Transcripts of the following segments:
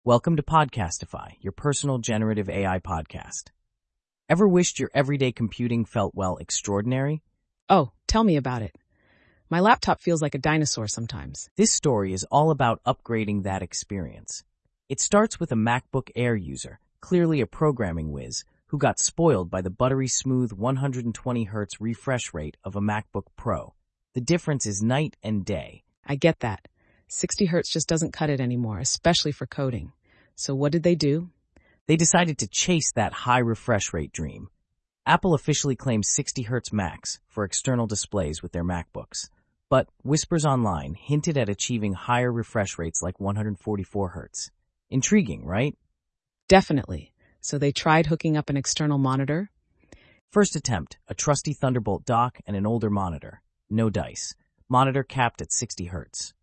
Welcome to Podcastify, your personal generative AI podcast. Ever wished your everyday computing felt, well, extraordinary? Oh, tell me about it. My laptop feels like a dinosaur sometimes. This story is all about upgrading that experience. It starts with a MacBook Air user, clearly a programming whiz, who got spoiled by the buttery smooth 120Hz refresh rate of a MacBook Pro. The difference is night and day. I get that. 60 Hz just doesn't cut it anymore, especially for coding. So what did they do? They decided to chase that high refresh rate dream. Apple officially claims 60 Hz max for external displays with their MacBooks. But whispers online hinted at achieving higher refresh rates like 144 Hz. Intriguing, right? Definitely. So they tried hooking up an external monitor? First attempt, a trusty Thunderbolt dock and an older monitor. No dice. Monitor capped at 60 Hz.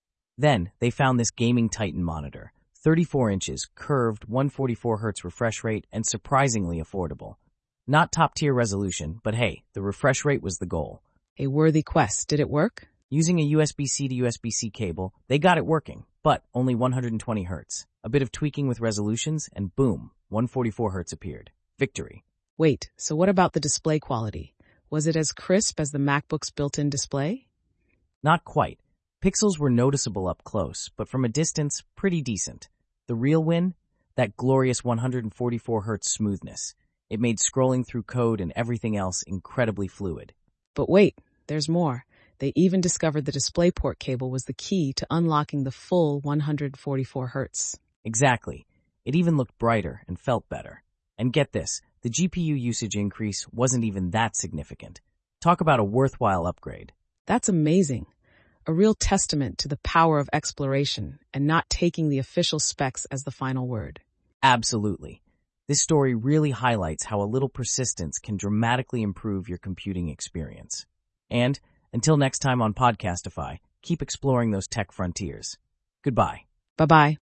Then they found this gaming Titan monitor, 34 inches, curved, 144 Hz refresh rate, and surprisingly affordable. Not top-tier resolution, but hey, the refresh rate was the goal. A worthy quest. Did it work? Using a USB-C to USB-C cable, they got it working, but only 120 Hz. A bit of tweaking with resolutions, and boom, 144 Hz appeared. Victory. Wait, so what about the display quality? Was it as crisp as the MacBook's built-in display? Not quite. Pixels were noticeable up close, but from a distance, pretty decent. The real win? That glorious 144 Hz smoothness. It made scrolling through code and everything else incredibly fluid. But wait, there's more. They even discovered the DisplayPort cable was the key to unlocking the full 144 Hz. Exactly. It even looked brighter and felt better. And get this, the GPU usage increase wasn't even that significant. Talk about a worthwhile upgrade. That's amazing. A real testament to the power of exploration and not taking the official specs as the final word. Absolutely. This story really highlights how a little persistence can dramatically improve your computing experience. And until next time on Podcastify, keep exploring those tech frontiers. Goodbye. Bye-bye.